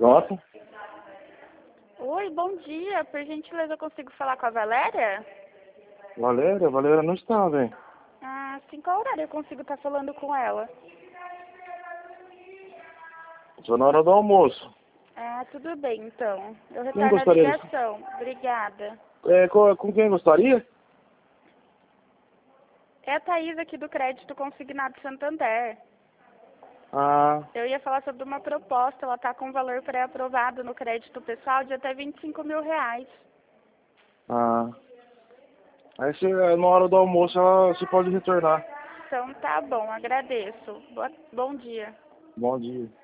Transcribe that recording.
Pronto. Oi, bom dia. Por gentileza, eu consigo falar com a Valéria? Valéria não está, velho. Ah, sim, qual horário eu consigo estar falando com ela? Só na hora do almoço. Ah, tudo bem, então. Eu Quem retorno a gostaria de... ligação. Obrigada. com quem gostaria? É a Thaís aqui do Crédito Consignado Santander. Ah, Eu ia falar sobre uma proposta. Ela está com valor pré-aprovado no crédito pessoal de até R$ 25.000. ah. Aí na hora do almoço você pode retornar. Então tá bom, agradeço. Bom dia. Bom dia.